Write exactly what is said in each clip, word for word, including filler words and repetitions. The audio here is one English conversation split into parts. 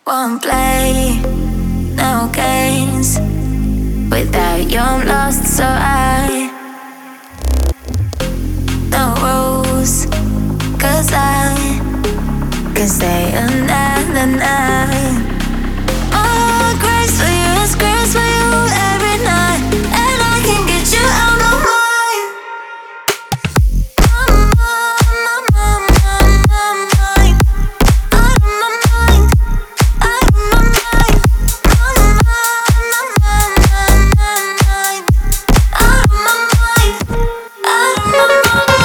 Won't play no games. Without you I'm lost, so I no rules. Cause I can stay another night. Oh, grace for you, it's grace for you every night. And I can get you out of my mind. My mind, my mind, my mind. Out of my mind, out of my mind. My mind, my mind, my mind. Out of my mind, out of my mind.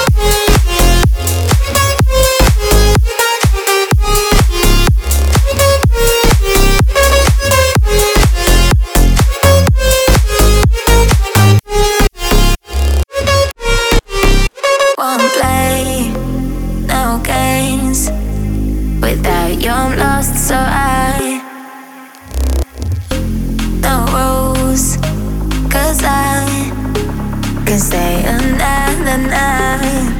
Won't play no games. Without you I'm lost, so I no rules. Cause I can stay another night.